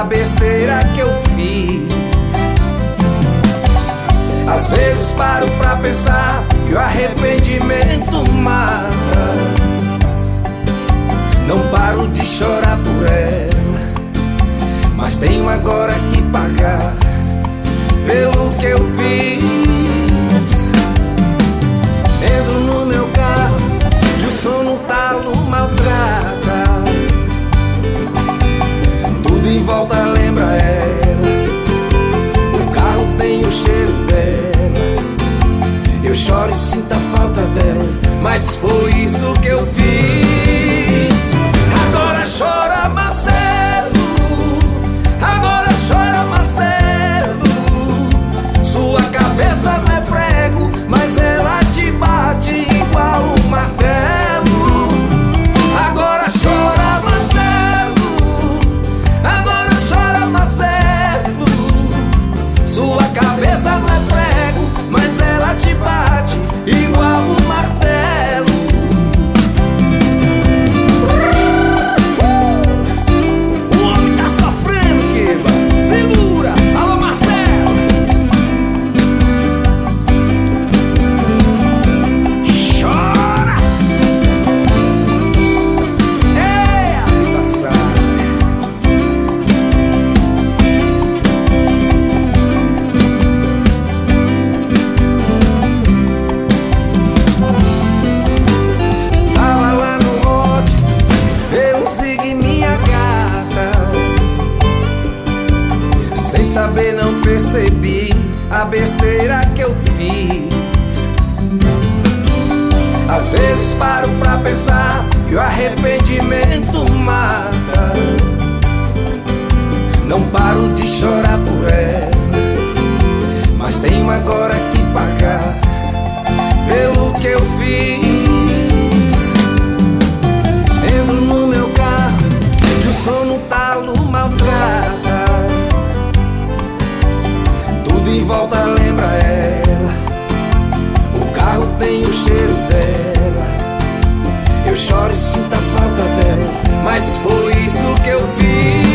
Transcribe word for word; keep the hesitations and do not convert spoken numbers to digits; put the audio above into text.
besteira que eu fiz. Às vezes paro pra pensar e o arrependimento mata. Não paro de chorar por ela, mas tenho agora que pagar pelo que eu fiz. Entro no meu carro e o som no talo maltrata. Tudo em volta lembra ela, o carro tem o cheiro dela. Eu choro e sinto a falta dela, mas foi isso que eu fiz. Agora chora Marcelo, agora chora Marcelo. Sua cabeça não é prego, mas ela te bate igual um martelo. Agora chora Marcelo, agora chora Marcelo. Sua cabeça não é prego, mas ela te bate igual um martelo. O homem tá sofrendo, Kiba. Segura, alô Marcelo. Chora. É, aniversário. Estava lá no monte, eu segui minha gata. Sem saber não percebi a besteira que eu fiz. Às vezes paro pra pensar e o arrependimento mata. Não paro de chorar por ela, mas tenho agora que pagar pelo que eu fiz. Entro no meu carro e o som no talo maltrata. Tudo em volta lembra ela, o carro tem o cheiro dela. Eu choro e sinto a falta dela, mas foi isso que eu fiz.